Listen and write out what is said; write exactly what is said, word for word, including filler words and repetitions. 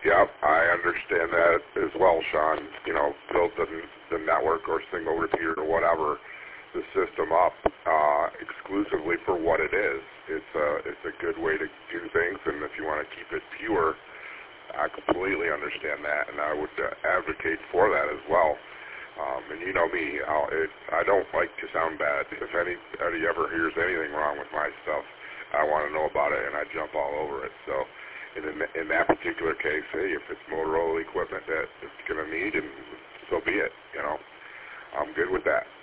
Yep, I understand that as well, Sean. You know, build the, the network or single repeater or whatever, the system up uh, exclusively for what it is. It's a, it's a good way to do things, and if you want to keep it pure, I completely understand that, and I would uh, advocate for that as well. Um, and you know me, I'll, it, I don't like to sound bad. If anybody ever hears anything wrong with my stuff, I want to know about it, and I jump all over it. So in, in that particular case, hey, if it's Motorola equipment that it's going to need, and so be it, you know. I'm good with that.